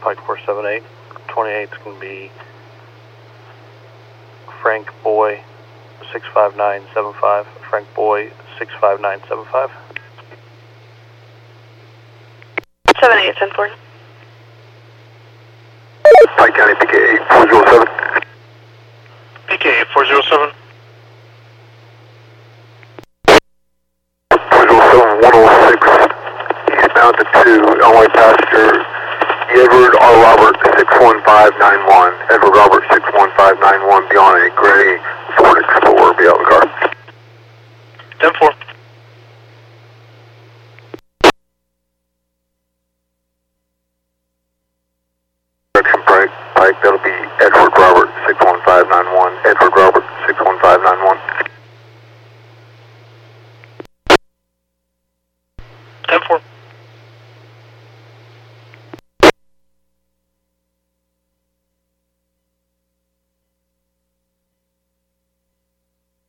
Pike 478. 28 is going to be Frank Boy 65975. Frank Boy 65975. 78, 10-4. Pike County PK 8407. PK 8407. 106, eastbound to 2, Illinois passenger, Edward R. Robert 61591. Edward Robert 61591, be on a gray Ford Explorer, be out of the car. 10-4. Direction Pike, that'll be Edward Robert 61591, Edward Robert